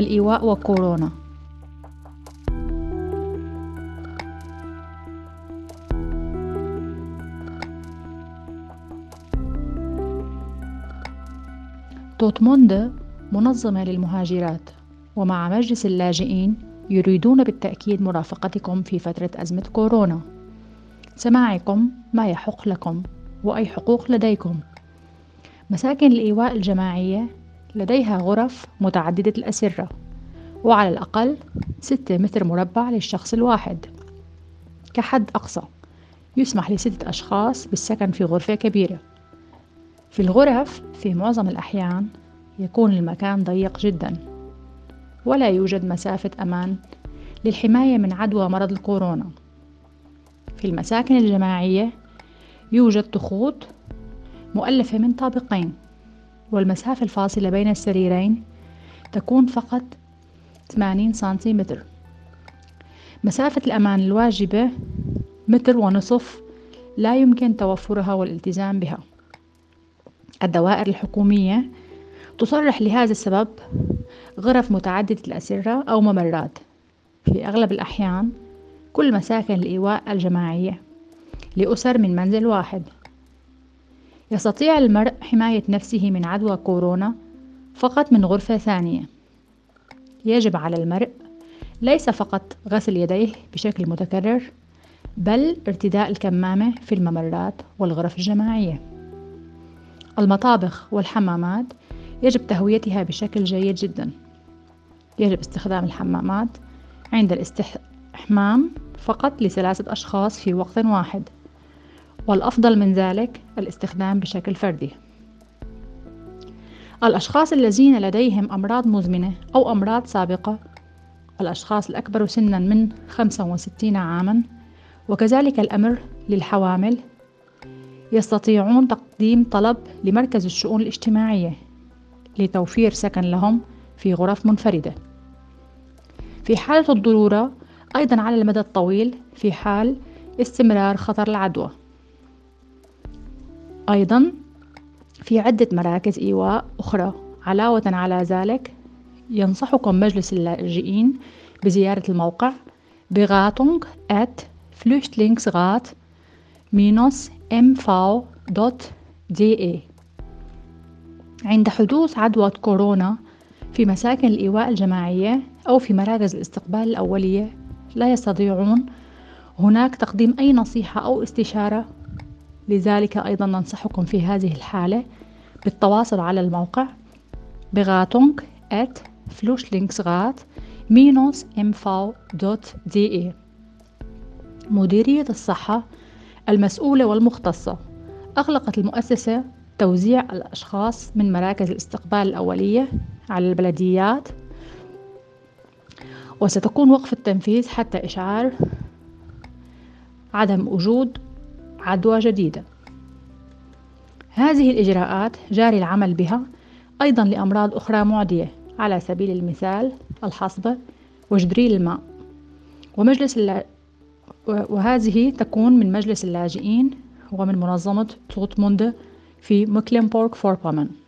الإيواء وكورونا. دورتموند منظمة للمهاجرات ومع مجلس اللاجئين يريدون بالتأكيد مرافقتكم في فترة أزمة كورونا، سماعكم ما يحق لكم وأي حقوق لديكم. مساكن الإيواء الجماعية لديها غرف متعددة الأسرة، وعلى الأقل 6 متر مربع للشخص الواحد كحد أقصى. يسمح ل6 أشخاص بالسكن في غرفة كبيرة. في الغرف في معظم الأحيان يكون المكان ضيق جدا، ولا يوجد مسافة أمان للحماية من عدوى مرض الكورونا. في المساكن الجماعية يوجد تخوت مؤلفة من طابقين، والمسافة الفاصلة بين السريرين تكون فقط 80 سنتيمتر. مسافة الأمان الواجبة 1.5 متر لا يمكن توفرها والالتزام بها. الدوائر الحكومية تصرح لهذا السبب غرف متعددة الأسرة أو ممرات. في أغلب الأحيان كل مساكن الإيواء الجماعية لأسر من منزل واحد. يستطيع المرء حماية نفسه من عدوى كورونا فقط من غرفة ثانية. يجب على المرء ليس فقط غسل يديه بشكل متكرر، بل ارتداء الكمامة في الممرات والغرف الجماعية. المطابخ والحمامات يجب تهويتها بشكل جيد جدا. يجب استخدام الحمامات عند الاستحمام فقط ل3 أشخاص في وقت واحد، والأفضل من ذلك الاستخدام بشكل فردي. الأشخاص الذين لديهم أمراض مزمنة أو أمراض سابقة، الأشخاص الأكبر سنا من 65 عاما، وكذلك الأمر للحوامل، يستطيعون تقديم طلب لمركز الشؤون الاجتماعية لتوفير سكن لهم في غرف منفردة. في حالة الضرورة أيضا على المدى الطويل في حال استمرار خطر العدوى. أيضا في عدة مراكز إيواء أخرى. علاوة على ذلك ينصحكم مجلس اللاجئين بزيارة الموقع beratung@flüchtlingsrat-mv.de. عند حدوث عدوى كورونا في مساكن الإيواء الجماعية أو في مراكز الاستقبال الأولية لا يستطيعون هناك تقديم أي نصيحة أو استشارة. لذلك أيضا ننصحكم في هذه الحالة بالتواصل على الموقع beratung@flüchtlingsrat-mv.de. مديرية الصحة المسؤولة والمختصة أغلقت المؤسسة توزيع الأشخاص من مراكز الاستقبال الأولية على البلديات، وستكون وقف التنفيذ حتى إشعار عدم وجود عدوى جديدة. هذه الإجراءات جاري العمل بها أيضا لأمراض أخرى معدية، على سبيل المثال الحصبة وجدري الماء. وهذه تكون من مجلس اللاجئين ومن منظمة دورتموند في مكلنبورغ فوربومن.